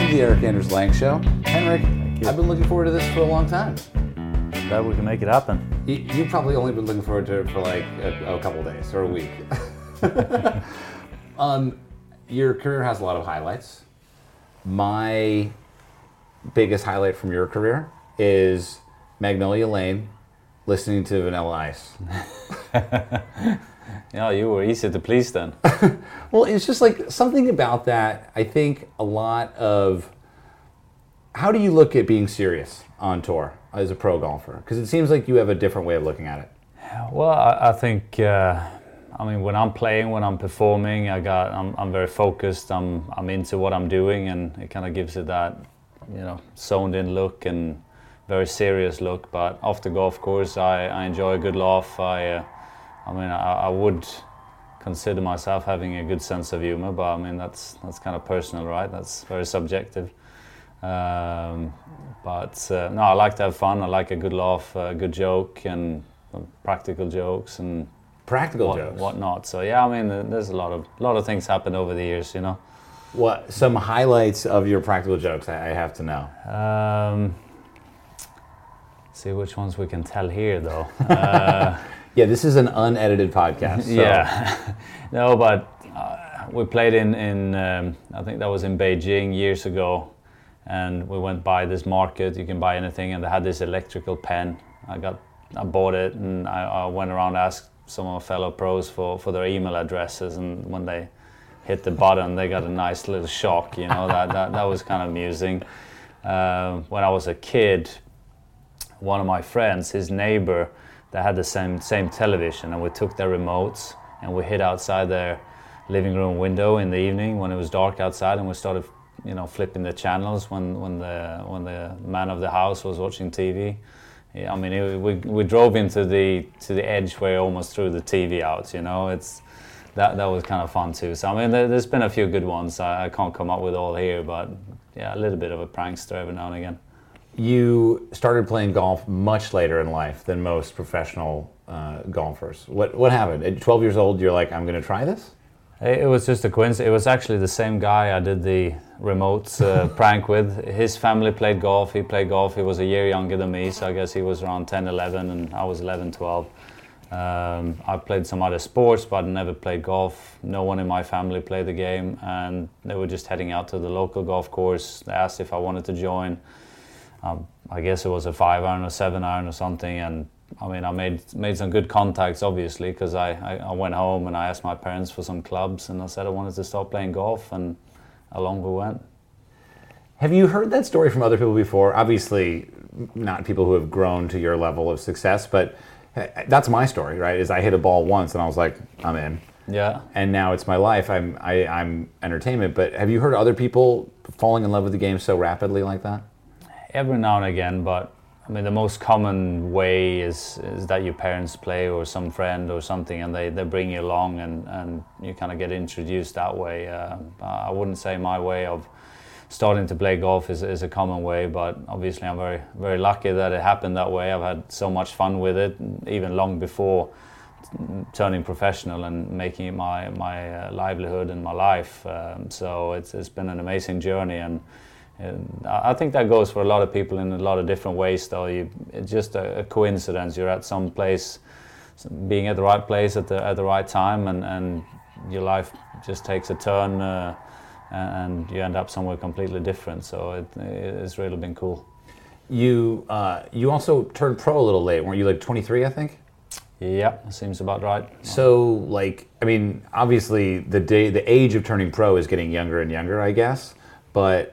to the Eric Anders Lang Show. Henrik, I've been looking forward to this for a long time. Glad we can make it happen. You've probably only been looking forward to it for like a couple days or a week. Your career has a lot of highlights. My biggest highlight from your career is Magnolia Lane, listening to Vanilla Ice. Yeah, you were easy to please then. Well, it's just like something about that. I think a lot of, how do you look at being serious on tour as a pro golfer? Because it seems like you have a different way of looking at it. Well, I think, when I'm playing, when I'm performing, I'm very focused. I'm into what I'm doing, and it kind of gives it that, zoned in look and very serious look. But off the golf course, I enjoy a good laugh. I would consider myself having a good sense of humor, but that's kind of personal, right? That's very subjective. No, I like to have fun. I like a good laugh, a good joke, and practical jokes and whatnot. So yeah, there's a lot of things happen over the years, What some highlights of your practical jokes I have to know? See which ones we can tell here, though. Yeah, this is an unedited podcast. So. Yeah, no, but we played in I think that was in Beijing years ago, and we went by this market. You can buy anything, and they had this electrical pen. I bought it, and I went around and asked some of my fellow pros for their email addresses, and when they hit the button, they got a nice little shock. That was kind of amusing. When I was a kid, one of my friends, his neighbor, they had the same television, and we took their remotes and we hid outside their living room window in the evening when it was dark outside, and we started, flipping the channels when the man of the house was watching TV. Yeah, we drove into the edge where he almost threw the TV out. That was kind of fun too. So there's been a few good ones. I can't come up with all here, but yeah, a little bit of a prankster every now and again. You started playing golf much later in life than most professional golfers. What happened? At 12 years old, you're like, I'm going to try this? It was just a coincidence. It was actually the same guy I did the remote prank with. His family played golf. He played golf. He was a year younger than me, so I guess he was around 10, 11, and I was 11, 12. I played some other sports, but I never played golf. No one in my family played the game, and they were just heading out to the local golf course. They asked if I wanted to join. I guess it was a 5-iron or 7-iron or something, and I made some good contacts, obviously, because I went home and I asked my parents for some clubs, and I said I wanted to start playing golf, and along we went. Have you heard that story from other people before? Obviously, not people who have grown to your level of success, but that's my story, right? Is I hit a ball once and I was like, I'm in. Yeah. And now it's my life. I'm entertainment. But have you heard other people falling in love with the game so rapidly like that? Every now and again, but the most common way is that your parents play, or some friend or something, and they bring you along, and you kind of get introduced that way. I wouldn't say my way of starting to play golf is a common way, but obviously I'm very, very lucky that it happened that way. I've had so much fun with it, even long before turning professional and making it my livelihood and my life. So it's been an amazing journey, and I think that goes for a lot of people in a lot of different ways, though. It's just a coincidence. You're at some place, being at the right place at the right time, and your life just takes a turn, and you end up somewhere completely different. So it's really been cool. You also turned pro a little late, weren't you? Like 23, I think. Yeah, seems about right. So, obviously, the age of turning pro is getting younger and younger, I guess. But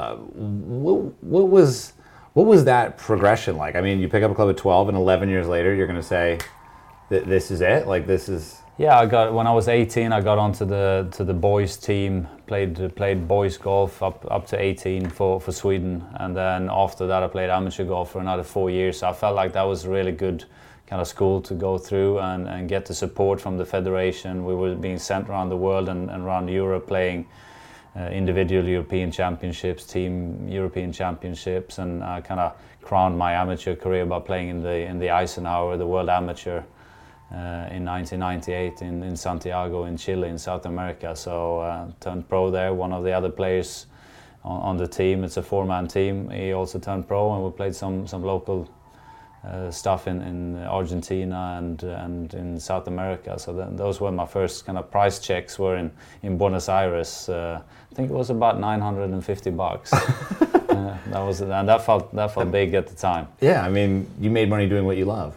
what was that progression like? You pick up a club at 12, and 11 years later, you're going to say, "This is it." This is. Yeah, when I was 18, I got onto the boys team. Played boys golf up to 18 for Sweden, and then after that, I played amateur golf for another 4 years. So I felt like that was a really good kind of school to go through and get the support from the federation. We were being sent around the world and around Europe playing. Individual European Championships, team European Championships, and I kind of crowned my amateur career by playing in the Eisenhower, the World Amateur, in 1998 in Santiago in Chile in South America. So turned pro there. One of the other players on the team. It's a 4-man team. He also turned pro, and we played some local stuff in Argentina and in South America. So those were my first kind of price checks. Were in Buenos Aires. I think it was about $950. That felt big at the time. Yeah, I mean, you made money doing what you love.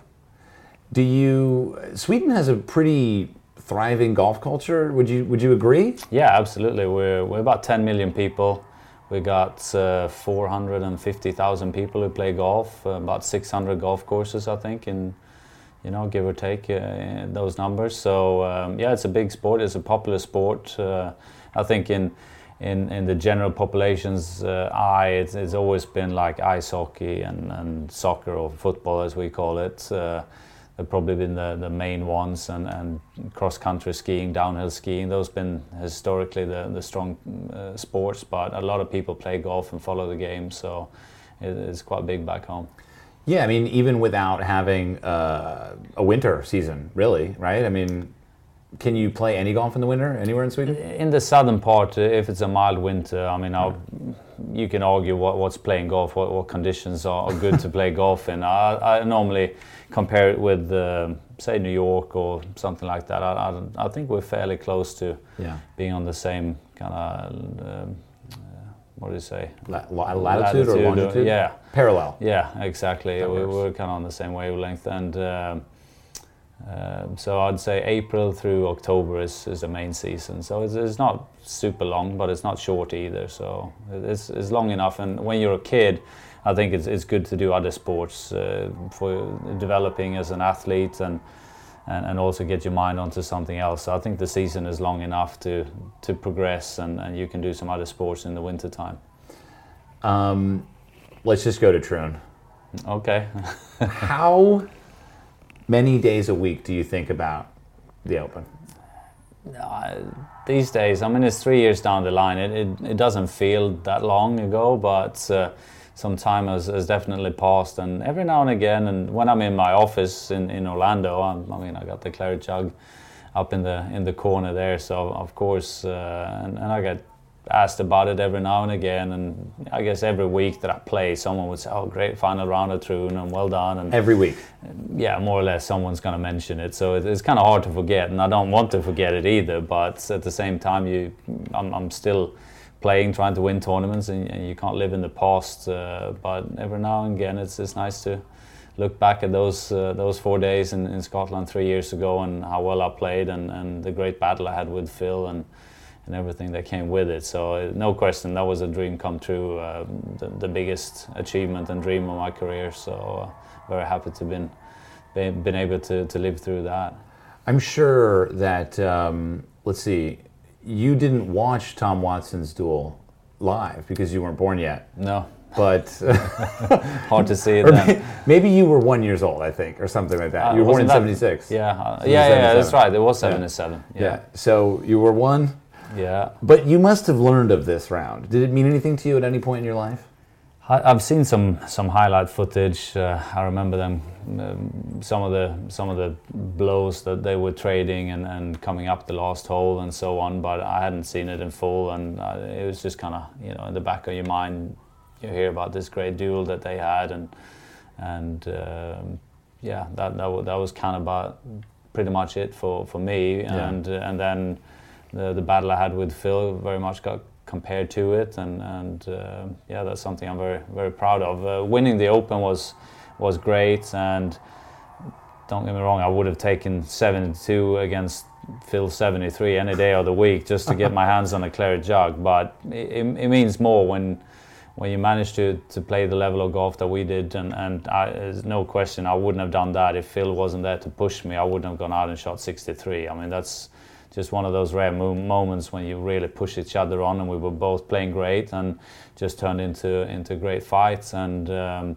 Sweden has a pretty thriving golf culture. Would you agree? Yeah, absolutely. We're about 10 million people. We got 450,000 people who play golf. About 600 golf courses, I think, give or take those numbers. So yeah, it's a big sport. It's a popular sport. I think in the general population's eye, it's always been like ice hockey and soccer, or football as we call it. They've probably been the main ones, and cross-country skiing, downhill skiing. Those have been historically the strong sports, but a lot of people play golf and follow the game, so it's quite big back home. Yeah, I mean, even without having a winter season, really, right? I mean, can you play any golf in the winter anywhere in Sweden? In the southern part, if it's a mild winter, I mean, you can argue what's playing golf, what conditions are good to play golf in. I normally compare it with, say, New York or something like that. I think we're fairly close to being on the same kind of, what do you say? Latitude or longitude? Yeah. Parallel. Yeah, exactly. We're kind of on the same wavelength. And so I'd say April through October is the main season. So it's not super long, but it's not short either. So it's long enough. And when you're a kid, I think it's good to do other sports for developing as an athlete and also get your mind onto something else. So I think the season is long enough to progress, and you can do some other sports in the winter time. Let's just go to Troon. Okay. How many days a week do you think about the Open? These days, I mean, it's 3 years down the line. It doesn't feel that long ago, but some time has definitely passed. And every now and again, and when I'm in my office in Orlando, I got the Claret Jug up in the corner there. So of course, and I get asked about it every now and again. And I guess every week that I play, someone would say, "Oh, great final round of Troon, and well done." And every week, yeah, more or less, someone's going to mention it. So it's kind of hard to forget, and I don't want to forget it either. But at the same time, I'm still playing, trying to win tournaments, and you can't live in the past. But every now and again, it's nice to look back at those 4 days in Scotland 3 years ago, and how well I played, and the great battle I had with Phil, and everything that came with it. So no question, that was a dream come true, the biggest achievement and dream of my career. So very happy to been able to live through that. I'm sure that let's see, you didn't watch Tom Watson's duel live because you weren't born yet. No. But hard to see it then. Maybe you were 1 year old, I think, or something like that. You were born in 76. Yeah, yeah, that's right. It was 77. Yeah. So you were one. Yeah. But you must have learned of this round. Did it mean anything to you at any point in your life? I've seen some highlight footage. I remember them, some of the blows that they were trading and coming up the last hole and so on. But I hadn't seen it in full, and it was just kind of in the back of your mind. You hear about this great duel that they had, and yeah, that was kind of about pretty much it for me. Yeah. And then the battle I had with Phil very much got compared to it, and yeah, that's something I'm very, very proud of. Winning the Open was great, and don't get me wrong, I would have taken 72 against Phil 73 any day of the week just to get my hands on a Claret Jug. But it means more when you manage to play the level of golf that we did, and there's no question I wouldn't have done that if Phil wasn't there to push me. I wouldn't have gone out and shot 63. I mean, that's just one of those rare moments when you really push each other on, and we were both playing great and just turned into great fights, and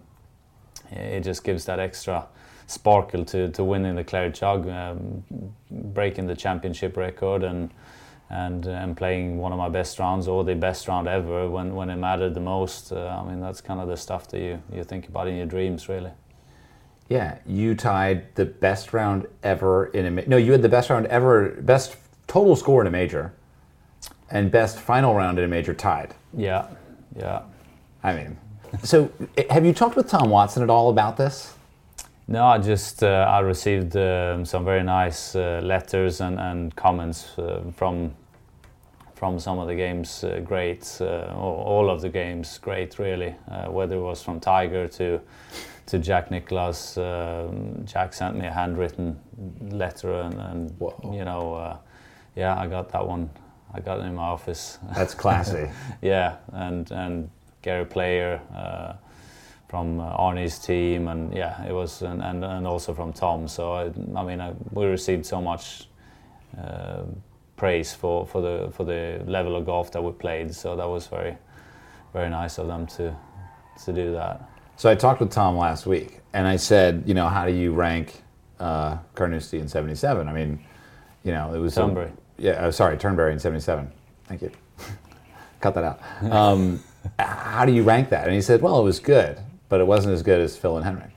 it just gives that extra sparkle to winning the Claret Jug, breaking the championship record, and playing one of my best rounds, or the best round ever when it mattered the most. I mean, that's kind of the stuff that you think about in your dreams, really. Yeah, you tied the best round ever in a... No, you had the best round ever, best total score in a major, and best final round in a major tied. Yeah. Yeah. I mean, so have you talked with Tom Watson at all about this? No, I just I received some very nice letters and comments from some of the games greats, all of the games great really. Whether it was from Tiger to Jack Nicklaus, Jack sent me a handwritten letter, and you know, yeah, I got that one. I got it in my office. That's classy. Yeah, and Gary Player. From Arnie's team, and yeah, it was, and also from Tom. So I mean, we received so much praise for the level of golf that we played. So that was very, very nice of them to do that. So I talked with Tom last week, and I said, you know, how do you rank Carnoustie in '77? I mean, you know, it was Turnberry. Turnberry in '77. Thank you. Cut that out. How do you rank that? And he said, well, it was good, but it wasn't as good as Phil and Henrik.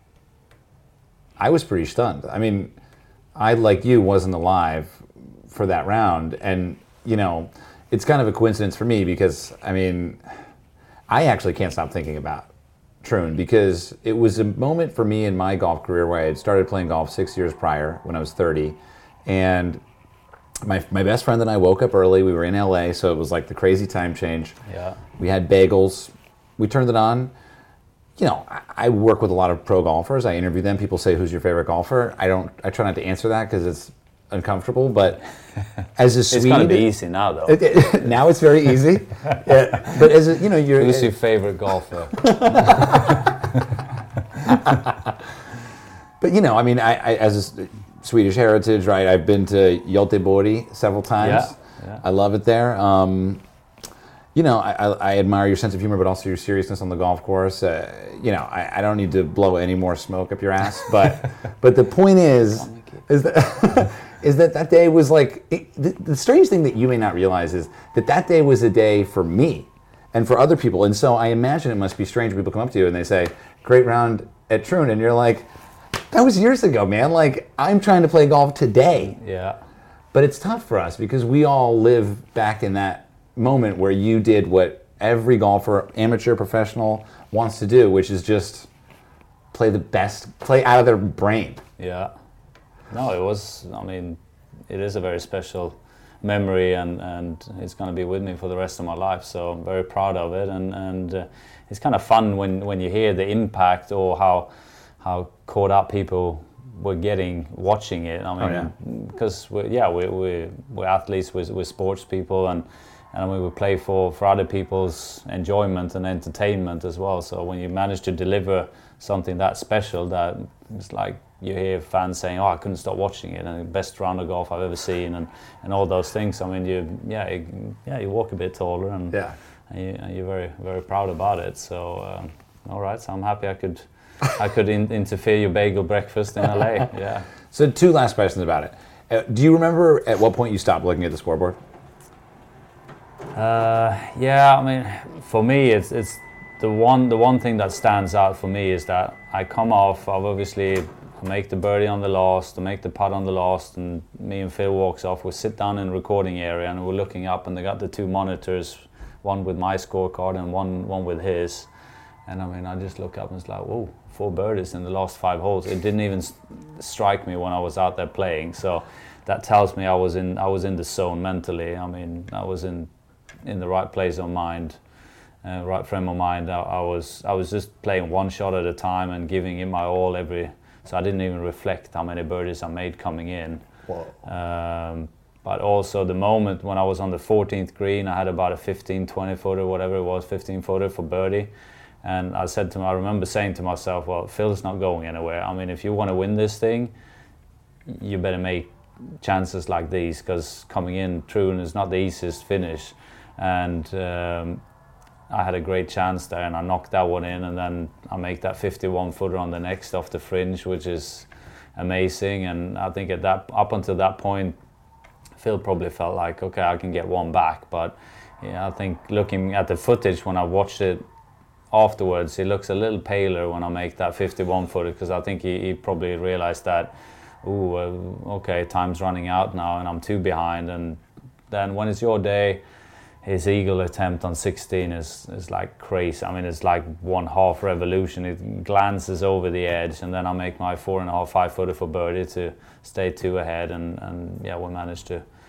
I was pretty stunned. I mean, I, like you, wasn't alive for that round. And, you know, it's kind of a coincidence for me because, I mean, I actually can't stop thinking about Troon because it was a moment for me in my golf career where I had started playing golf 6 years prior when I was 30. And my best friend and I woke up early. We were in LA, so it was like the crazy time change. Yeah. We had bagels. We turned it on. You know, I work with a lot of pro golfers. I interview them. People say, "Who's your favorite golfer?" I try not to answer that because it's uncomfortable. But as a Swede, it's gonna be easy now, though. Now it's very easy. Yeah, but as a, you know, who's your favorite golfer? But you know, I mean, I as a Swedish heritage, right? I've been to Göteborg several times. Yeah. I love it there. You know, I admire your sense of humor, but also your seriousness on the golf course. You know, I don't need to blow any more smoke up your ass, but the point is that day was like the strange thing that you may not realize is that day was a day for me and for other people, and so I imagine it must be strange when people come up to you and they say, "Great round at Troon," and you're like, "That was years ago, man. Like I'm trying to play golf today." Yeah. But it's tough for us because we all live back in that moment where you did what every golfer, amateur, professional, wants to do, which is just play out of their brain. Yeah. No, it was, I mean, it is a very special memory and it's going to be with me for the rest of my life. So I'm very proud of it. And it's kind of fun when you hear the impact or how caught up people were getting watching it. I mean, because we're athletes, we're sports people, and we would play for other people's enjoyment and entertainment as well. So when you manage to deliver something that special, that it's like you hear fans saying, "Oh, I couldn't stop watching it," and the best round of golf I've ever seen, and all those things. I mean, you walk a bit taller, and you're very, very proud about it. So all right, so I'm happy I could interfere your bagel breakfast in LA. Yeah. So 2 last questions about it. Do you remember at what point you stopped looking at the scoreboard? Yeah, I mean, for me, it's the one thing that stands out for me is that I come off. I make the birdie on the last, I make the putt on the last, and me and Phil walks off. We sit down in the recording area and we're looking up, and they got the 2 monitors, one with my scorecard and one with his. And I mean, I just look up and it's like, whoa, 4 birdies in the last 5 holes. It didn't even strike me when I was out there playing. So that tells me I was in the zone mentally. I mean, I was in the right place of mind, right frame of mind. I was just playing one shot at a time and giving it my all so I didn't even reflect how many birdies I made coming in. Whoa. But also the moment when I was on the 14th green, I had about a 15-20 footer, whatever it was, 15 footer for birdie. And I remember saying to myself, well, Phil's not going anywhere. I mean, if you want to win this thing, you better make chances like these, because coming in Troon is not the easiest finish. And I had a great chance there, and I knocked that one in, and then I make that 51 footer on the next off the fringe, which is amazing. And I think up until that point, Phil probably felt like, okay, I can get one back. But yeah, I think looking at the footage when I watched it afterwards, he looks a little paler when I make that 51 footer, because I think he probably realized that, okay, time's running out now and I'm 2 behind. And then when it's your day, his eagle attempt on 16 is like crazy. I mean, it's like 1/2 revolution. It glances over the edge, and then I make my 4.5, 5-footer for birdie to stay 2 ahead, and yeah, we managed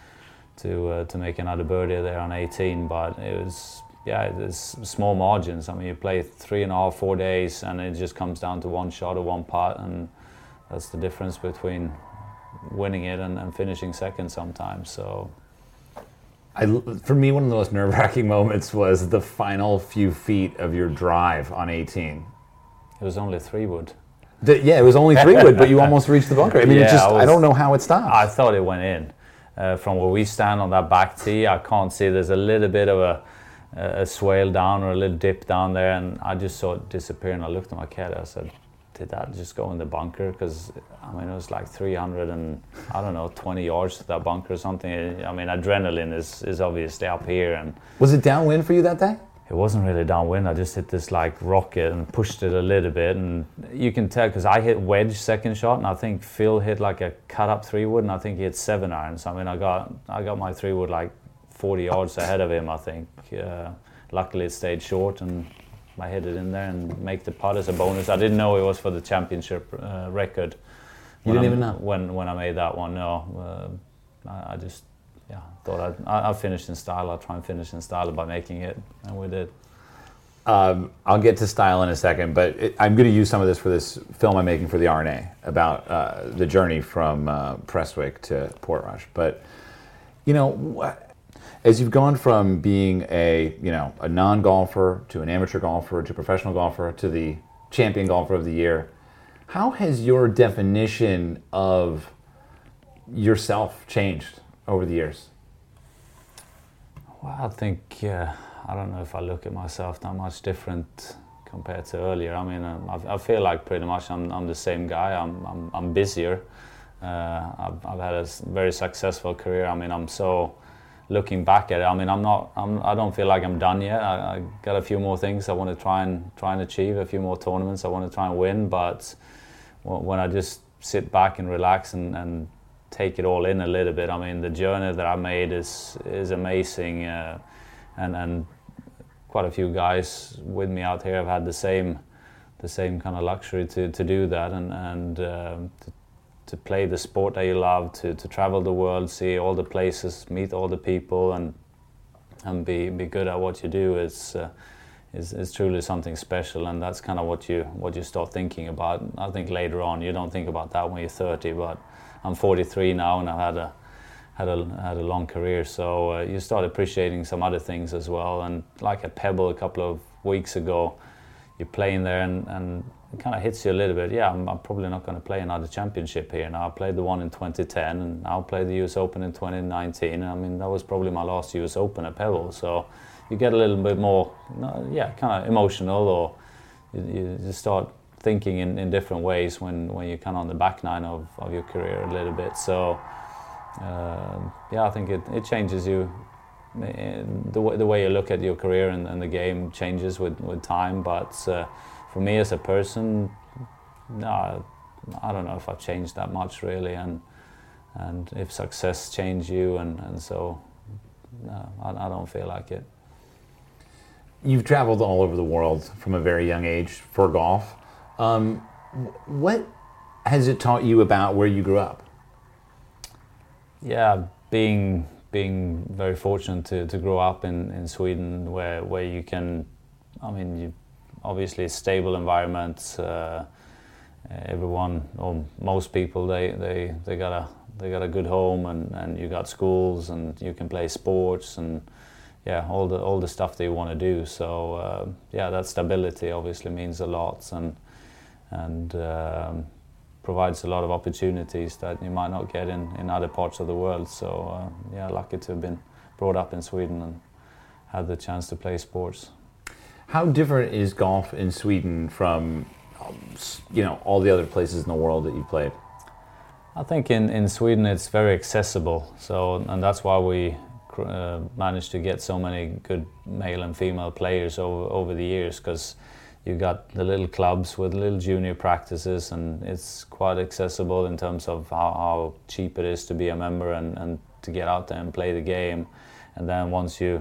to make another birdie there on 18. But it was, yeah, there's small margins. I mean, you play 3.5, 4 days, and it just comes down to one shot or one putt, and that's the difference between winning it and finishing second sometimes. So. For me, one of the most nerve-wracking moments was the final few feet of your drive on 18. It was only 3-wood. Yeah, it was only 3-wood, but you almost reached the bunker. I mean, yeah, I don't know how it stopped. I thought it went in. From where we stand on that back tee, I can't see. There's a little bit of a swale down or a little dip down there, and I just saw it disappear, and I looked at my caddy. I said, did that just go in the bunker? Because, I mean, it was like 300 and, I don't know, 20 yards to that bunker or something. I mean, adrenaline is obviously up here. And was it downwind for you that day? It wasn't really downwind. I just hit this like rocket and pushed it a little bit. And you can tell because I hit wedge second shot, and I think Phil hit like a cut up 3-wood, and I think he hit 7-iron. So, I mean, I got my 3-wood like 40 yards ahead of him, I think. Luckily, it stayed short, and I hit it in there and make the putt as a bonus. I didn't know it was for the championship record. You didn't even know? When I made that one, no. I just thought I'll finish in style. I'll try and finish in style by making it, and we did. I'll get to style in a second, but I'm going to use some of this for this film I'm making for the R&A about the journey from Prestwick to Portrush. But, you know, as you've gone from being a non-golfer to an amateur golfer to a professional golfer to the champion golfer of the year, how has your definition of yourself changed over the years? Well, I think I don't know if I look at myself that much different compared to earlier. I mean, I feel like pretty much I'm the same guy. I'm busier. I've had a very successful career. I mean, I'm so. Looking back at it, I mean, I don't feel like I'm done yet. I got a few more things I want to try and achieve, a few more tournaments I want to try and win. But when I just sit back and relax and take it all in a little bit, I mean, the journey that I made is amazing, and quite a few guys with me out here have had the same kind of luxury to do that and to play the sport that you love, to travel the world, see all the places, meet all the people, and be good at what you do is truly something special. And that's kind of what you start thinking about. I think later on, you don't think about that when you're 30, but I'm 43 now, and I've had a long career, so you start appreciating some other things as well. And like at Pebble a couple of weeks ago, you're playing there and it kind of hits you a little bit. Yeah, I'm probably not going to play another championship here now. I played the one in 2010, and I'll play the US Open in 2019. I mean, that was probably my last US Open at Pebble. So you get a little bit more, kind of emotional, or you just start thinking in different ways when you're kind of on the back nine of your career a little bit. So I think it changes you. The way you look at your career and the game changes with time, but for me as a person, no, I don't know if I've changed that much really, and if success changed you, and so no, I don't feel like it. You've traveled all over the world from a very young age for golf. What has it taught you about where you grew up? Yeah, being very fortunate to grow up in Sweden, where you can, I mean, you obviously stable environment. Everyone, or most people, they got a good home, and you got schools, and you can play sports, and all the stuff that you want to do. So that stability obviously means a lot, and provides a lot of opportunities that you might not get in other parts of the world. So lucky to have been brought up in Sweden and had the chance to play sports. How different is golf in Sweden from all the other places in the world that you played? I think in Sweden it's very accessible. So, and that's why we managed to get so many good male and female players over the years, because you got the little clubs with little junior practices, and it's quite accessible in terms of how cheap it is to be a member and to get out there and play the game. And then once you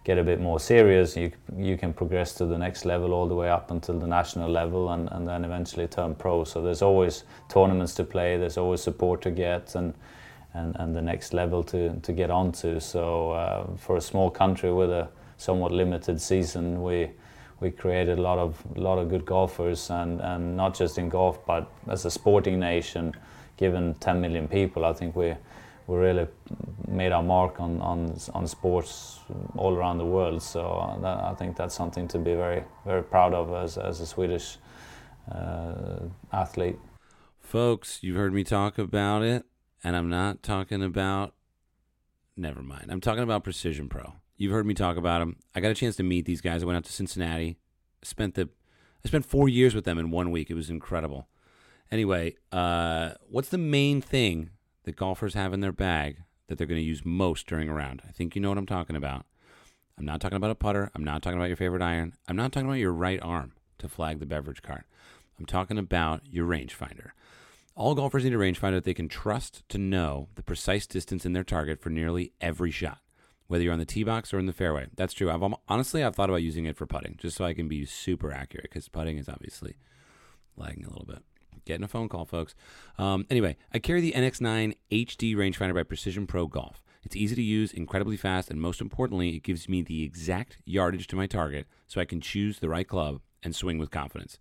get a bit more serious, you can progress to the next level all the way up until the national level, and then eventually turn pro. So there's always tournaments to play, there's always support to get, and the next level to get onto. So for a small country with a somewhat limited season, we created a lot of good golfers, and not just in golf, but as a sporting nation, given 10 million people, I think we really made our mark on sports all around the world. So I think that's something to be very, very proud of as a Swedish athlete. Folks, you've heard me talk about it, and I'm not talking about, never mind, I'm talking about Precision Pro. You've heard me talk about them. I got a chance to meet these guys. I went out to Cincinnati. I spent 4 years with them in 1 week. It was incredible. Anyway, what's the main thing that golfers have in their bag that they're going to use most during a round? I think you know what I'm talking about. I'm not talking about a putter. I'm not talking about your favorite iron. I'm not talking about your right arm to flag the beverage cart. I'm talking about your rangefinder. All golfers need a rangefinder that they can trust to know the precise distance in their target for nearly every shot, whether you're on the tee box or in the fairway. That's true. I've thought about using it for putting, just so I can be super accurate, because putting is obviously lagging a little bit. Getting a phone call, folks. Anyway, I carry the NX9 HD rangefinder by Precision Pro Golf. It's easy to use, incredibly fast, and most importantly, it gives me the exact yardage to my target so I can choose the right club and swing with confidence.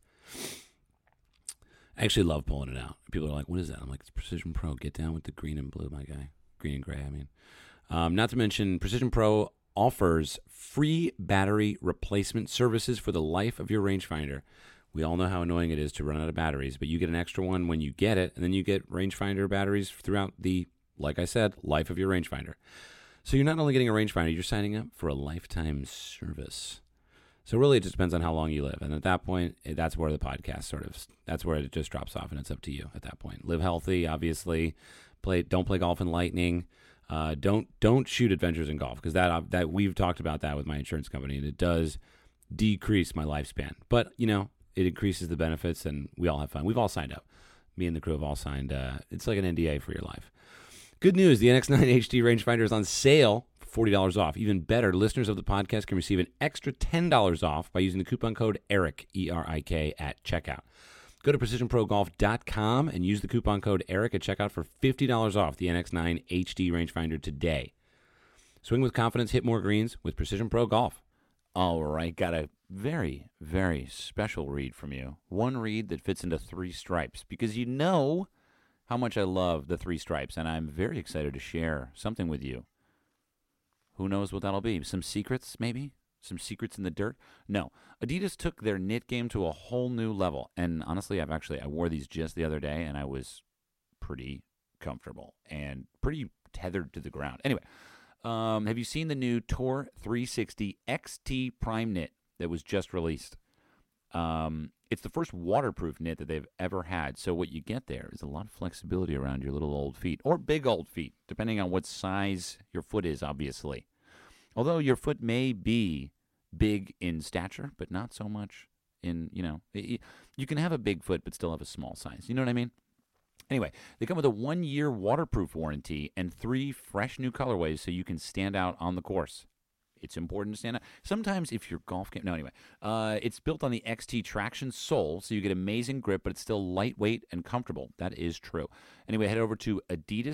I actually love pulling it out. People are like, what is that? I'm like, it's Precision Pro. Get down with the green and blue, my guy. Green and gray, I mean. Not to mention, Precision Pro offers free battery replacement services for the life of your rangefinder. We all know how annoying it is to run out of batteries, but you get an extra one when you get it, and then you get rangefinder batteries throughout the, like I said, life of your rangefinder. So you're not only getting a rangefinder, you're signing up for a lifetime service. So really, it just depends on how long you live. And at that point, that's where the podcast that's where it just drops off, and it's up to you at that point. Live healthy, obviously. Don't play golf in lightning. Don't shoot adventures in golf, because that we've talked about that with my insurance company, and it does decrease my lifespan. But, it increases the benefits, and we all have fun. We've all signed up. Me and the crew have all signed. It's like an NDA for your life. Good news, the NX9 HD rangefinder is on sale for $40 off. Even better, listeners of the podcast can receive an extra $10 off by using the coupon code ERIK, E-R-I-K, at checkout. Go to precisionprogolf.com and use the coupon code ERIK at checkout for $50 off the NX9 HD rangefinder today. Swing with confidence, hit more greens with Precision Pro Golf. All right, got a very, very special read from you. One read that fits into 3 stripes, because you know how much I love the 3 stripes, and I'm very excited to share something with you. Who knows what that'll be? Some secrets, maybe? Some secrets in the dirt? No. Adidas took their knit game to a whole new level, and honestly, I wore these just the other day, and I was pretty comfortable and pretty tethered to the ground. Anyway, have you seen the new Tour 360 XT Prime Knit that was just released? It's the first waterproof knit that they've ever had. So what you get there is a lot of flexibility around your little old feet, or big old feet, depending on what size your foot is, obviously. Although your foot may be big in stature, but not so much in, you can have a big foot but still have a small size. You know what I mean? Anyway, they come with a 1-year waterproof warranty and 3 fresh new colorways so you can stand out on the course. It's important to stand out. Sometimes if your golf game... No, anyway. It's built on the XT Traction sole, so you get amazing grip, but it's still lightweight and comfortable. That is true. Anyway, head over to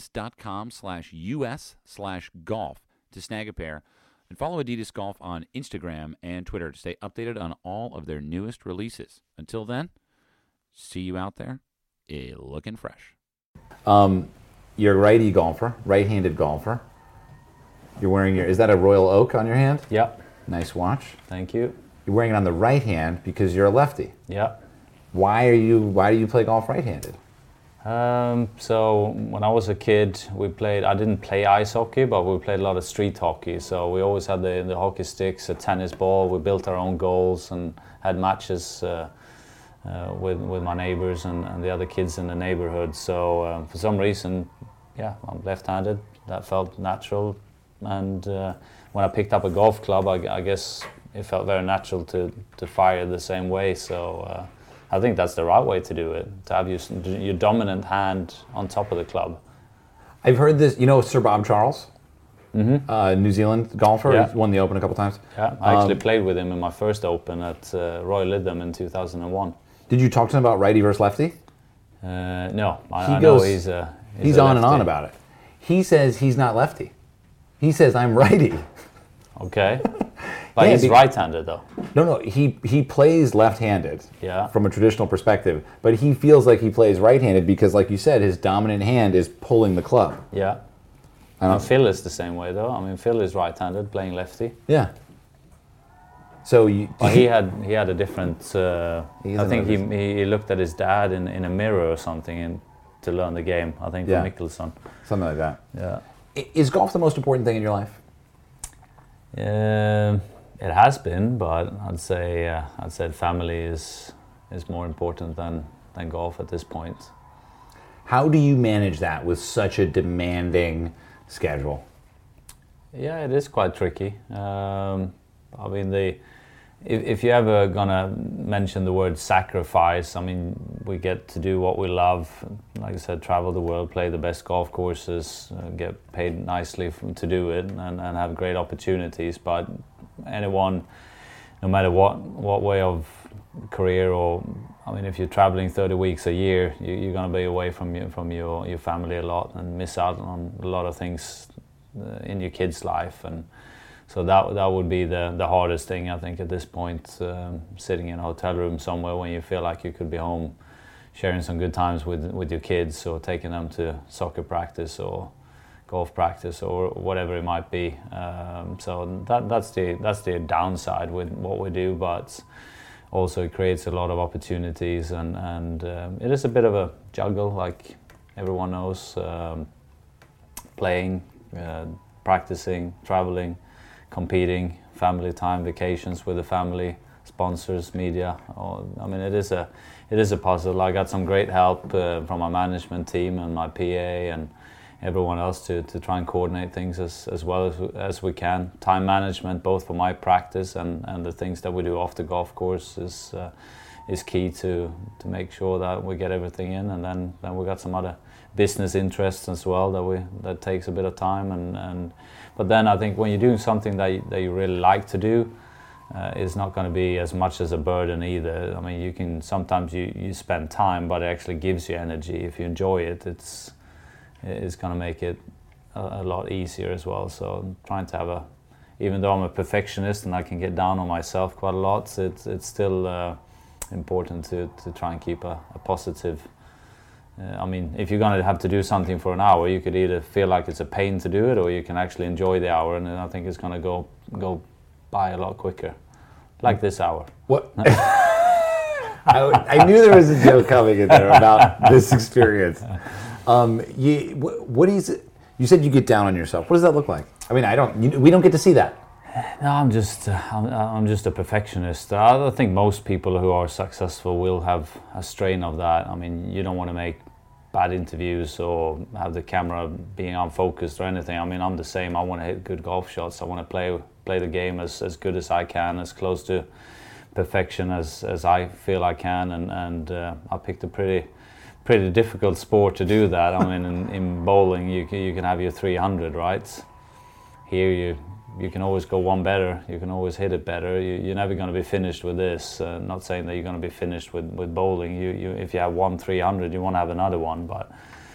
adidas.com/US/golf to snag a pair. And follow Adidas Golf on Instagram and Twitter to stay updated on all of their newest releases. Until then, see you out there looking fresh. You're a righty golfer, right-handed golfer. You're wearing is that a Royal Oak on your hand? Yep. Nice watch. Thank you. You're wearing it on the right hand because you're a lefty. Yep. Why do you play golf right-handed? So when I was a kid, I didn't play ice hockey, but we played a lot of street hockey. So we always had the hockey sticks, a tennis ball. We built our own goals and had matches with my neighbors and the other kids in the neighborhood. So for some reason, I'm left-handed. That felt natural. And when I picked up a golf club, I guess it felt very natural to fire the same way. So I think that's the right way to do it, to have your dominant hand on top of the club. I've heard this, Sir Bob Charles? New Zealand golfer. Yeah. He's won the Open a couple times. Yeah, I actually played with him in my first Open at Royal Lytham in 2001. Did you talk to him about righty versus lefty? No, I He know goes- he's He's a on and on lefty. about it. He says he's not lefty. He says I'm righty. Okay, but Yeah, he's right-handed though. No. He plays left-handed. Yeah. From a traditional perspective, but he feels like he plays right-handed because, like you said, his dominant hand is pulling the club. Yeah. And Phil is the same way though. I mean, Phil is right-handed, playing lefty. Yeah. So But he had a different. He's I think another- he looked at his dad in a mirror or something and to learn the game. I think Yeah. from Mickelson. something like that. Yeah. Is golf the most important thing in your life? It has been, but I'd say family is more important than golf at this point. How do you manage that with such a demanding schedule? Yeah, it is quite tricky. I mean, if you ever gonna mention the word sacrifice, I mean, we get to do what we love. Like I said, travel the world, play the best golf courses, get paid nicely to do it, and have great opportunities. But anyone, no matter what way of career, or I mean, if you're traveling 30 weeks a year, you're gonna be away from your family a lot and miss out on a lot of things in your kid's life. And so that would be the hardest thing, I think, at this point, sitting in a hotel room somewhere when you feel like you could be home sharing some good times with your kids, or taking them to soccer practice or golf practice or whatever it might be. So that's the downside with what we do, but also it creates a lot of opportunities, and it is a bit of a juggle, like everyone knows, playing, practicing, traveling, competing, family time, vacations with the family, sponsors, media. I mean, it is a puzzle. I got some great help from my management team and my PA and everyone else to try and coordinate things as well as we can. Time management, both for my practice and the things that we do off the golf course, is key to make sure that we get everything in. And then we got some other business interests as well that takes a bit of time. But then I think when you're doing something that you really like to do, it's not going to be as much as a burden either. I mean, you can sometimes you spend time, but it actually gives you energy. If you enjoy it, it's going to make it a lot easier as well. So I'm trying to have even though I'm a perfectionist and I can get down on myself quite a lot, it's still important to try and keep a positive. I mean, if you're going to have to do something for an hour, you could either feel like it's a pain to do it, or you can actually enjoy the hour, and I think it's going to go by a lot quicker, like this hour. What? I knew there was a joke coming in there about this experience. What is it? You said you get down on yourself. What does that look like? I mean, we don't get to see that. No, I'm just a perfectionist. I think most people who are successful will have a strain of that. I mean, you don't want to make bad interviews or have the camera being unfocused or anything. I mean, I'm the same. I want to hit good golf shots. I want to play the game as good as I can, as close to perfection as I feel I can. And I picked a pretty difficult sport to do that. I mean, in bowling, you can have your 300, right? Here you can always go one better. You can always hit it better. You're never going to be finished with this. Not saying that you're going to be finished with bowling. If you have one 300, you want to have another one. But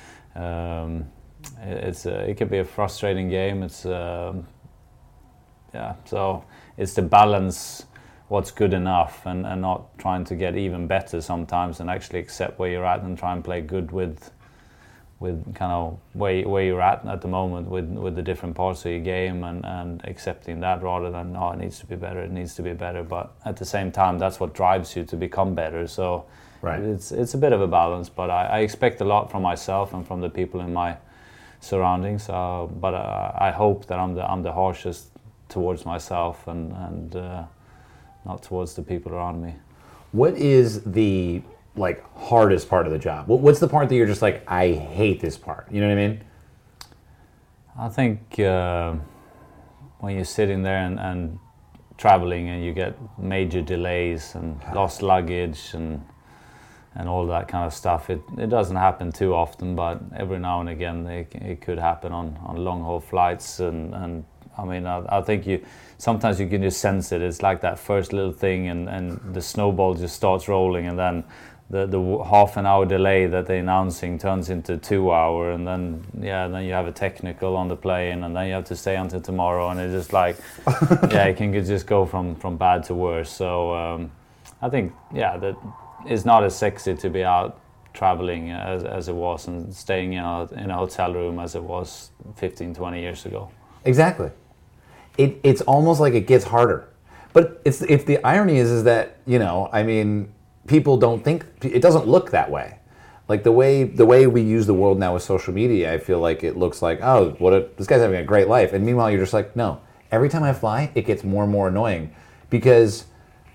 it can be a frustrating game. So it's the balance. What's good enough, and not trying to get even better sometimes, and actually accept where you're at and try and play good with kind of where you're at the moment with the different parts of your game, and accepting that rather than it needs to be better. But at the same time, that's what drives you to become better. So right. It's a bit of a balance, but I expect a lot from myself and from the people in my surroundings. But I hope that I'm the harshest towards myself and not towards the people around me. What is the hardest part of the job? What's the part that you're just like, I hate this part? You know what I mean? I think when you're sitting there and traveling and you get major delays and lost luggage and and all that kind of stuff. It doesn't happen too often, but every now and again it could happen on long haul flights. And I mean, I think sometimes you can just sense it. It's like that first little thing, and the snowball just starts rolling, and then the half an hour delay that they're announcing turns into 2 hour, and then then you have a technical on the plane, and then you have to stay until tomorrow, and it's just like it can just go from bad to worse. So I think that it's not as sexy to be out traveling as it was, and staying in a hotel room as it was 15, 20 years ago. Exactly. It's almost like it gets harder. But it's the irony is that, I mean, people don't think, it doesn't look that way. Like the way we use the world now with social media, I feel like it looks like, oh, this guy's having a great life. And meanwhile, you're just like, no. Every time I fly, it gets more and more annoying because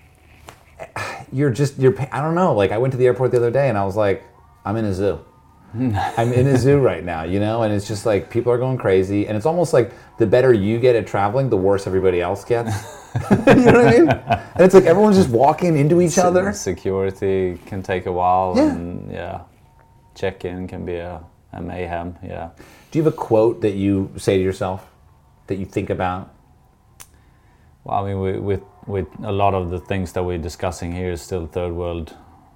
you're I don't know. Like I went to the airport the other day and I was like, I'm in a zoo. I'm in a zoo right now, and it's just like people are going crazy, and it's almost like the better you get at traveling, the worse everybody else gets. You know what I mean? And it's like everyone's just walking into each other. Security can take a while, yeah. And check-in can be a mayhem. Yeah. Do you have a quote that you say to yourself that you think about? Well, I mean, with a lot of the things that we're discussing here is still third world.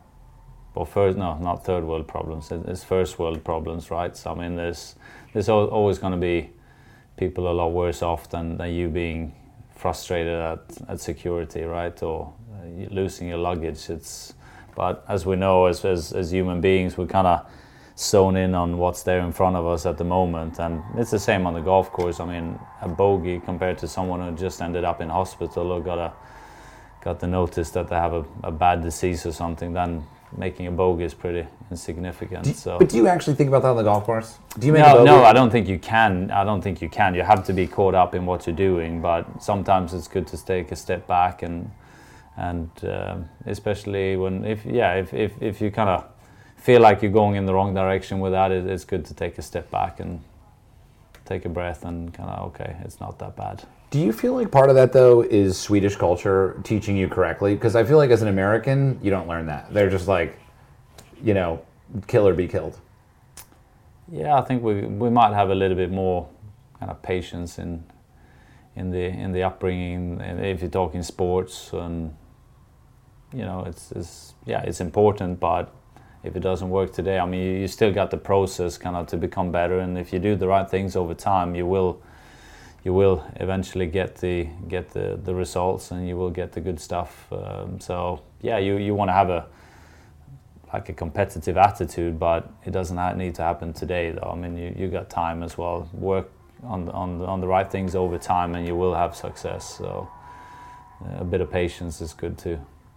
Or not third world problems. It's first world problems, right? So I mean, there's always going to be people a lot worse off than you being frustrated at security, right? Or losing your luggage. But as we know, as human beings, we kind of zone in on what's there in front of us at the moment, and it's the same on the golf course. I mean, a bogey compared to someone who just ended up in hospital or got the notice that they have a bad disease or something, then making a bogey is pretty insignificant. But do you actually think about that on the golf course? Do you make a bogey? No, I don't think you can. You have to be caught up in what you're doing, but sometimes it's good to take a step back and especially if you kind of feel like you're going in the wrong direction with that, it's good to take a step back and take a breath and kind of, okay, it's not that bad. Do you feel like part of that, though, is Swedish culture teaching you correctly? Because I feel like as an American, you don't learn that. They're just like, kill or be killed. Yeah, I think we might have a little bit more kind of patience in the upbringing. And if you're talking sports, and it's important, but if it doesn't work today, I mean, you still got the process kind of to become better. And if you do the right things over time, you will eventually get the results, and you will get the good stuff. You want to have a competitive attitude, but it doesn't need to happen today, though. I mean, you got time as well. Work on the right things over time, and you will have success. So a bit of patience is good too.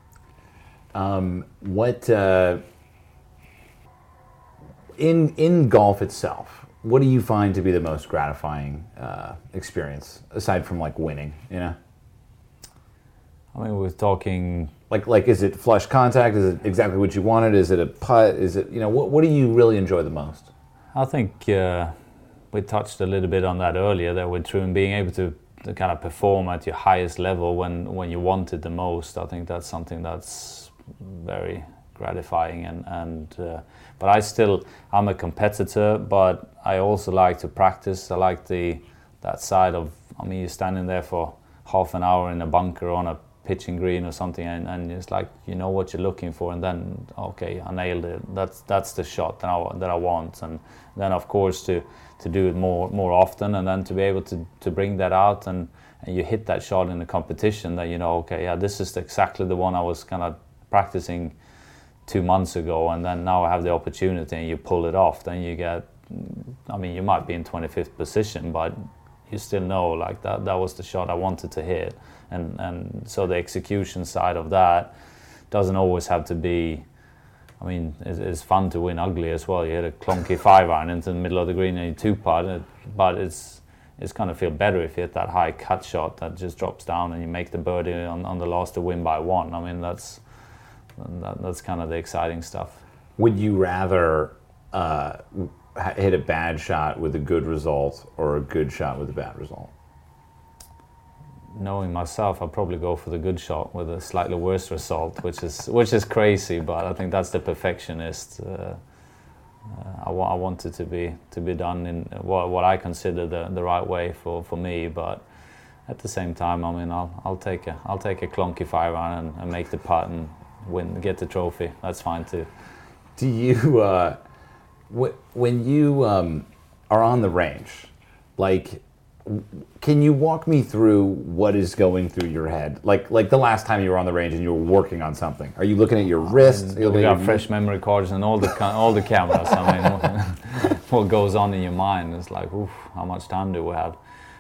In golf itself, what do you find to be the most gratifying experience aside from like winning? I mean, we're talking like is it flush contact? Is it exactly what you wanted? Is it a putt? Is it what do you really enjoy the most? I think we touched a little bit on that earlier. That with Troon being able to kind of perform at your highest level when you want it the most, I think that's something that's very gratifying. But I'm a competitor, but I also like to practice. I like that side of, I mean, you're standing there for half an hour in a bunker on a pitching green or something, and it's like you know what you're looking for, and then okay, I nailed it. That's the shot that I want, and then of course to do it more often, and then to be able to bring that out, and you hit that shot in the competition, that okay, yeah, this is exactly the one I was kind of practicing 2 months ago, and then now I have the opportunity, and you pull it off. Then you get, I mean, you might be in 25th position, but you still know like that was the shot I wanted to hit, and so the execution side of that doesn't always have to be. I mean, it's fun to win ugly as well. You hit a clunky 5-iron into the middle of the green and you 2-putt, but it's going to feel better if you hit that high cut shot that just drops down and you make the birdie on the last to win by 1. I mean, that's kind of the exciting stuff. Would you rather hit a bad shot with a good result or a good shot with a bad result? knowing myself, I'll probably go for the good shot with a slightly worse result, which is crazy. But I think that's the perfectionist. I want it to be done in what I consider the right way for me. But at the same time, I mean, I'll take a clunky 5-iron and make the putt and get the trophy. That's fine too. Do you when you are on the range, like, can you walk me through what is going through your head? Like the last time you were on the range and you were working on something. Are you looking at your wrist? We got fresh memory cards and all the cameras. I mean, what goes on in your mind is like, oof, how much time do we have?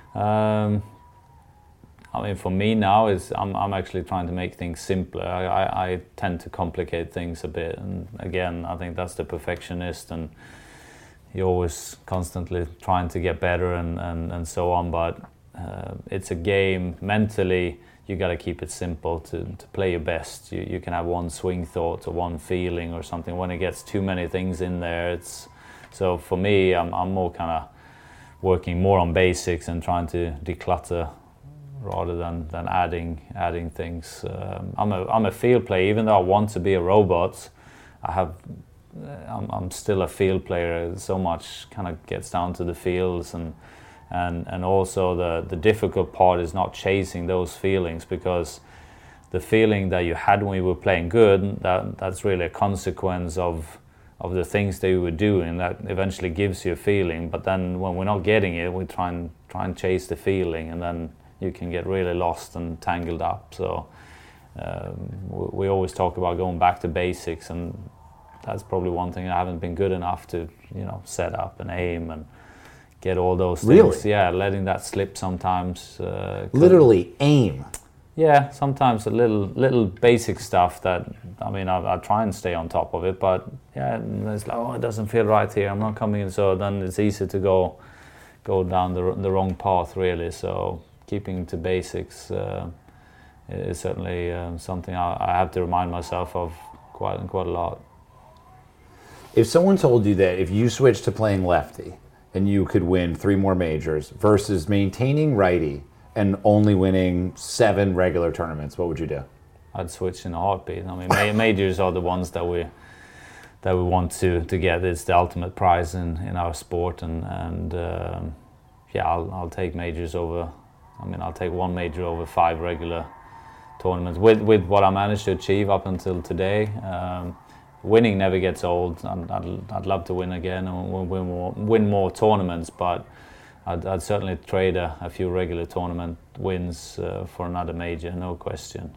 I mean, for me now, I'm actually trying to make things simpler. I tend to complicate things a bit, and again, I think that's the perfectionist, and you're always constantly trying to get better and so on. But it's a game. Mentally, you got to keep it simple to play your best. You can have one swing thought or one feeling or something. When it gets too many things in there, so for me, I'm more kind of working more on basics and trying to declutter rather than adding things. I'm a field player, even though I want to be a robot. I'm still a field player. So much kind of gets down to the fields, and also the difficult part is not chasing those feelings, because the feeling that you had when you were playing good, that's really a consequence of the things that you were doing that eventually gives you a feeling. But then when we're not getting it, we try and chase the feeling, and then you can get really lost and tangled up. So we always talk about going back to basics, and that's probably one thing I haven't been good enough to, set up and aim and get all those things. Really? Yeah, letting that slip sometimes. Literally aim. Yeah, sometimes a little basic stuff that, I mean, I try and stay on top of it, but yeah, it's like, it doesn't feel right here, I'm not coming in, so then it's easy to go down the wrong path, really. So keeping to basics is certainly something I have to remind myself of quite a lot. If someone told you that if you switched to playing lefty and you could win 3 more majors versus maintaining righty and only winning 7 regular tournaments, what would you do? I'd switch in a heartbeat. I mean, majors are the ones that we want to get. It's the ultimate prize in our sport, and I'll take majors over. I mean, I'll take 1 major over 5 regular tournaments. With what I managed to achieve up until today, winning never gets old. I'd love to win again and win more tournaments, but I'd certainly trade a few regular tournament wins for another major, no question.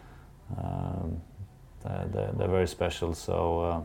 They're very special. So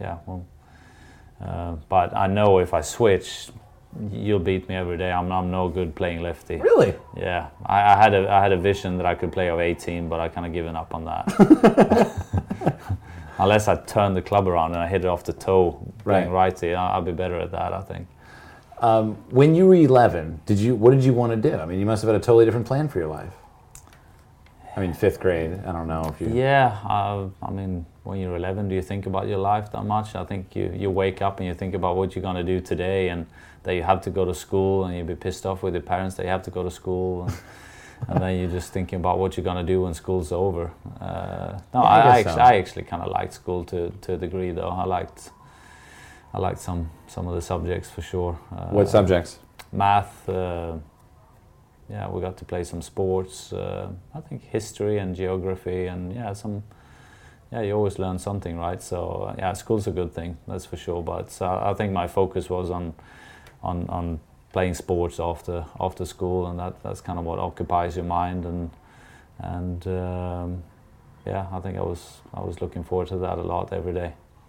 but I know if I switch, you'll beat me every day. I'm no good playing lefty. Really? Yeah, I had a vision that I could play of 18, but I kind of given up on that. Unless I turn the club around and I hit it off the toe playing righty, I'll be better at that, I think. When you were 11, what did you want to do? I mean, you must have had a totally different plan for your life. I mean, 5th grade, I don't know if you... Yeah, I mean, when you're 11, do you think about your life that much? I think you wake up and you think about what you're going to do today, and that you have to go to school, and you'll be pissed off with your parents that you have to go to school, and then you're just thinking about what you're going to do when school's over. I actually kind of liked school to a degree, though. I liked some of the subjects for sure. What subjects? Math. We got to play some sports. I think history and geography, and you always learn something, right? So school's a good thing, that's for sure. But I think my focus was on playing sports after school, and that's kind of what occupies your mind. And I think I was looking forward to that a lot every day.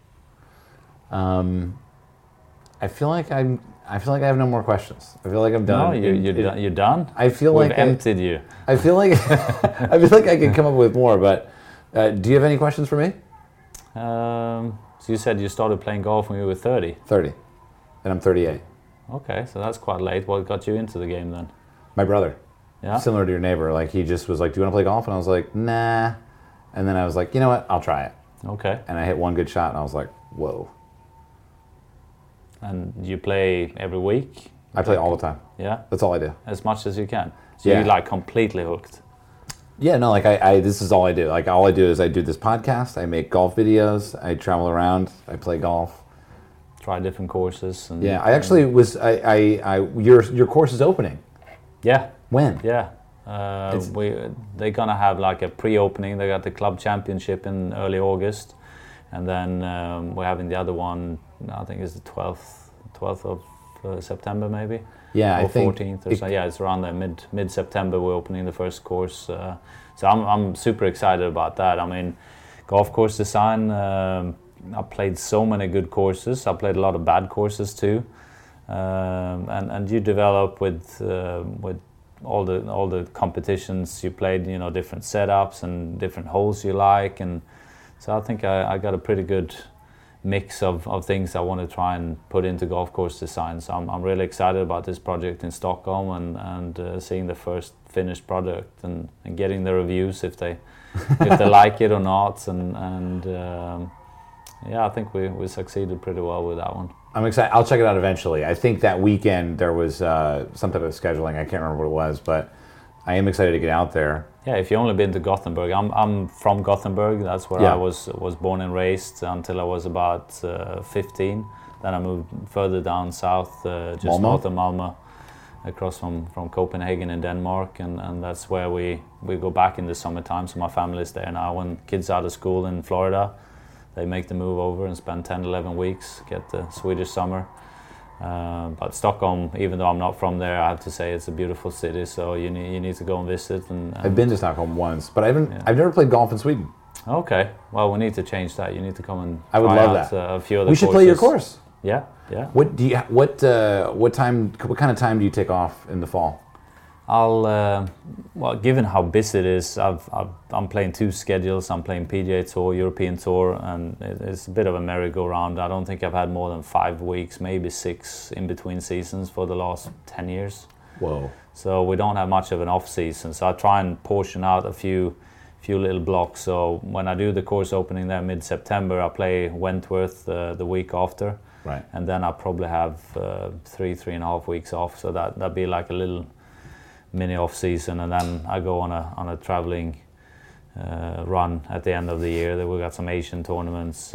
I feel like I have no more questions. I feel like I'm done. No, you're done. I feel We've like emptied you. I feel like I feel like I could come up with more. But do you have any questions for me? So you said you started playing golf when you were 30. 30, and I'm 38. Okay, so that's quite late. What got you into the game then? My brother. Yeah. Similar to your neighbor. Like, he just was like, "Do you want to play golf?" And I was like, "Nah." And then I was like, "You know what? I'll try it." Okay. And I hit 1 good shot, and I was like, "Whoa." And you play every week? I play all the time. Yeah? That's all I do. As much as you can? So Yeah. you're like completely hooked? Yeah, no, like I this is all I do. Like all I do is I do this podcast, I make golf videos, I travel around, I play golf. Try different courses. And, Yeah, I actually was. Your course is opening. Yeah. When? Yeah. They're gonna have like a pre-opening. They got the club championship in early August, and then we're having the other one. I think it's the 12th of September maybe. Yeah, or I think 14th or so. Yeah, it's around there. Mid September we're opening the first course. So I'm super excited about that. I mean, golf course design. I played so many good courses. I played a lot of bad courses too, and you develop with all the competitions you played. You know, different setups and different holes you like, and so I think I got a pretty good mix of things I want to try and put into golf course design. So I'm really excited about this project in Stockholm and seeing the first finished product and getting the reviews if they like it or not, and yeah, I think we succeeded pretty well with that one. I'm excited. I'll check it out eventually. I think that weekend there was some type of scheduling. I can't remember what it was, but I am excited to get out there. Yeah, if you've only been to Gothenburg, I'm from Gothenburg. That's where I was born and raised until I was about 15. Then I moved further down south, just Malmö? north of Malmö, across from Copenhagen in Denmark, and that's where we go back in the summertime. So my family's there now. When kids out of school in Florida, they make the move over and spend 10, 11 weeks, get the Swedish summer. But Stockholm, even though I'm not from there, I have to say it's a beautiful city. So you need to go and visit. And I've been to Stockholm once, but I've never played golf in Sweden. Okay, well we need to change that. You need to come and I would try love out, that. a few of the We should courses. play your course. Yeah, yeah. What kind of time do you take off in the fall? I'll well, given how busy it is, I'm playing 2 schedules. I'm playing PGA Tour, European Tour, and it's a bit of a merry-go-round. I don't think I've had more than 5 weeks, maybe 6 in between seasons for the last 10 years. Whoa! So we don't have much of an off season. So I try and portion out a few little blocks. So when I do the course opening there mid-September, I play Wentworth the week after, Right. and then I probably have 3.5 weeks off. So that'd be like a little mini off season, and then I go on a traveling run at the end of the year. Then we got some Asian tournaments,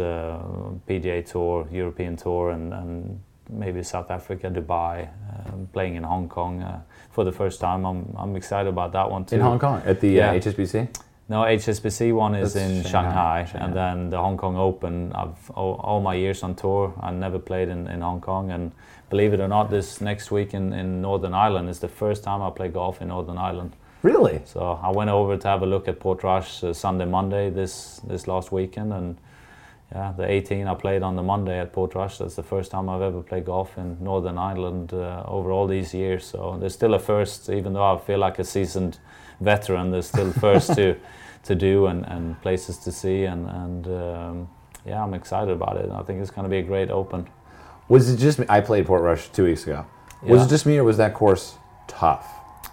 PGA Tour, European Tour, and maybe South Africa, Dubai, playing in Hong Kong for the first time. I'm excited about that one too. In Hong Kong at the HSBC. No, HSBC one is That's in Shanghai, and then the Hong Kong Open. All my years on tour, I never played in Hong Kong, and believe it or not, this next week in Northern Ireland is the first time I play golf in Northern Ireland. Really? So I went over to have a look at Portrush Sunday, Monday this last weekend, and yeah, the 18 I played on the Monday at Portrush. That's the first time I've ever played golf in Northern Ireland over all these years. So there's still a first, even though I feel like a seasoned veteran. There's still first to do and places to see, and yeah, I'm excited about it. I think it's going to be a great Open. Was it just me? I played Portrush 2 weeks ago. Was Yeah. it just me, or was that course tough?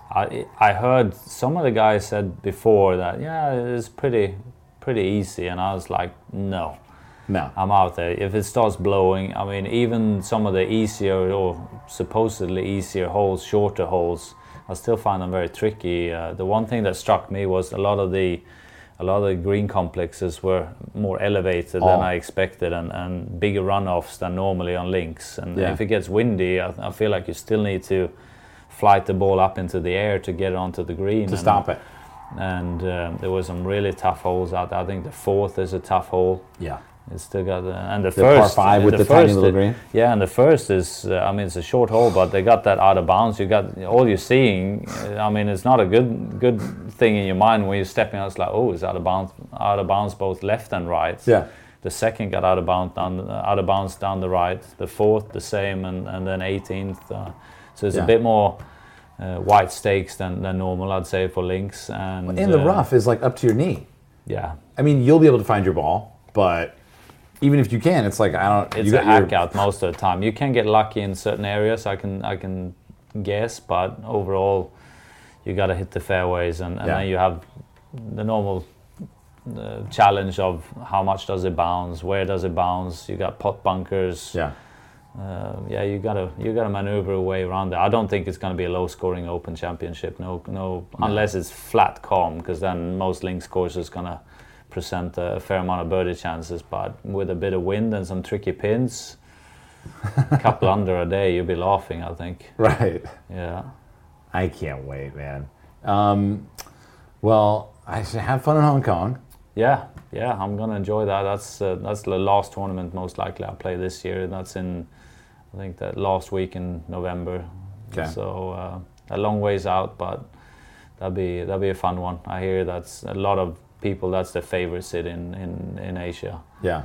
I heard some of the guys said before that it's pretty easy, and I was like, no, I'm out there. If it starts blowing, I mean, even some of the easier or supposedly easier holes, shorter holes, I still find them very tricky. The one thing that struck me was a lot of the green complexes were more elevated than I expected, and bigger runoffs than normally on links. And if it gets windy, I feel like you still need to flight the ball up into the air to get it onto the green. To stop it. And there were some really tough holes out there. I think the 4th is a tough hole. Yeah. It's still got and the The first par 5 with the tiny little green. Yeah, and the first is I mean, it's a short hole, but they got that out of bounds. You got all you're seeing. I mean, it's not a good thing in your mind when you're stepping out. It's like, oh, it's out of bounds both left and right. Yeah. The second got out of bounds down the right. The 4th the same, and then 18th. So it's a bit more white stakes than normal, I'd say, for links. And the rough is like up to your knee. Yeah. I mean, you'll be able to find your ball, but even if you can, it's like It's a hack out most of the time. You can get lucky in certain areas, I can guess, but overall, you got to hit the fairways, and then you have the normal challenge of how much does it bounce, where does it bounce. You got pot bunkers. Yeah. yeah, you gotta maneuver a way around it. I don't think it's gonna be a low-scoring Open Championship. No, unless it's flat calm, because then most links courses gonna present a fair amount of birdie chances. But with a bit of wind and some tricky pins, a couple under a day, you'll be laughing, I think. Right. Yeah. I can't wait, man. Well, I should have fun in Hong Kong. Yeah, I'm gonna enjoy that. That's the last tournament most likely I'll play this year. That's in, I think, that last week in November. Okay. So a long ways out, but that'll be a fun one. I hear that's a lot of people. That's their favorite city in Asia. Yeah,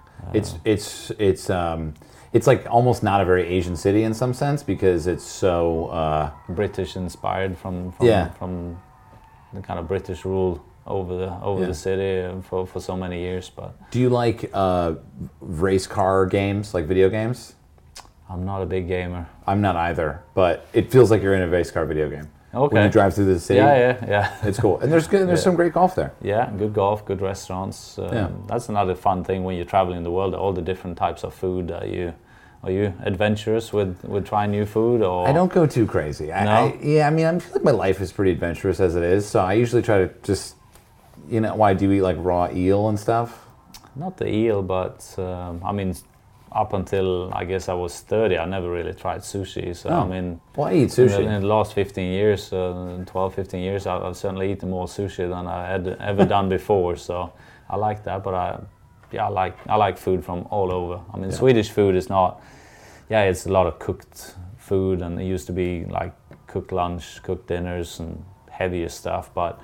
it's like almost not a very Asian city in some sense because it's so British inspired from the kind of British rule over the city for so many years. But do you like race car games, like video games? I'm not a big gamer. I'm not either, but it feels like you're in a race car video game. Okay. When you drive through the city. Yeah. It's cool, and there's some great golf there. Yeah, good golf, good restaurants. That's another fun thing when you're traveling the world. All the different types of food. Are you adventurous with trying new food, or? I don't go too crazy. No? I mean, I feel like my life is pretty adventurous as it is, so I usually try to just, why do you eat like raw eel and stuff? Not the eel, but I mean, up until I guess I was 30, I never really tried sushi. So I mean, well, I eat sushi. In the last 15 years, 12, 15 years, I've certainly eaten more sushi than I had ever done before. So I like that, but I like food from all over. I mean, Swedish food is not. Yeah, it's a lot of cooked food, and it used to be like cooked lunch, cooked dinners, and heavier stuff. But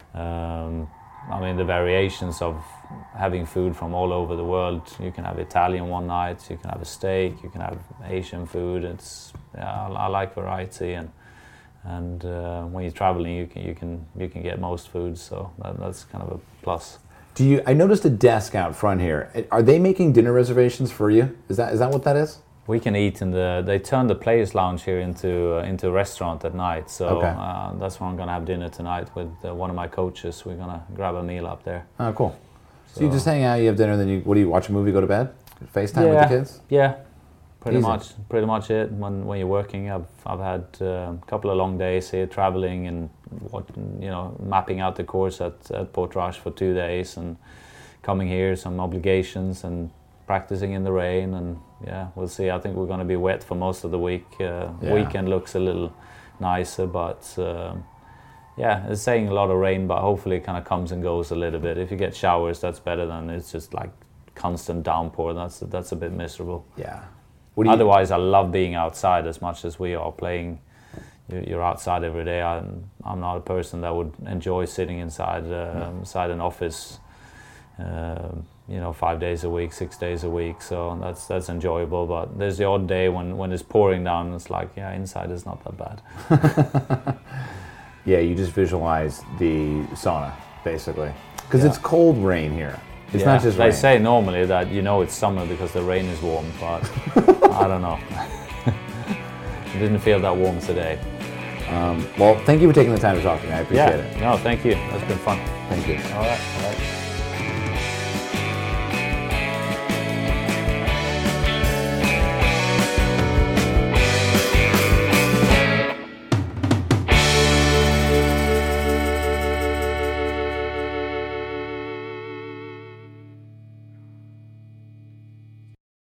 I mean, the variations of having food from all over the world. You can have Italian one night, you can have a steak, you can have Asian food. I like variety, and when you're traveling, you can get most foods. So that's kind of a plus. I noticed a desk out front here. Are they making dinner reservations for you? Is that what that is? We can eat they turned the Players Lounge here into a restaurant at night. So that's where I'm gonna have dinner tonight with one of my coaches. We're gonna grab a meal up there. Oh, cool. So you just hang out, you have dinner, then what do you watch a movie, go to bed? FaceTime with the kids? Yeah. Pretty much it. When you're working, I've had a couple of long days here traveling and mapping out the course at Portrush for 2 days and coming here, some obligations and practicing in the rain, and we'll see. I think we're going to be wet for most of the week. Weekend looks a little nicer, but it's saying a lot of rain, but hopefully it kind of comes and goes a little bit. If you get showers, that's better than it's just like constant downpour. That's a bit miserable. Yeah. Otherwise, I love being outside as much as we are playing. You're outside every day. I'm not a person that would enjoy sitting inside an office, 5 days a week, 6 days a week. So that's enjoyable. But there's the odd day when it's pouring down. It's like, inside is not that bad. Yeah, you just visualize the sauna basically because it's cold rain here. It's not just rain. They say normally that it's summer because the rain is warm, but I don't know. It didn't feel that warm today. Well, thank you for taking the time to talk to me. I appreciate it. No, thank you. That's been fun. Thank you. All right.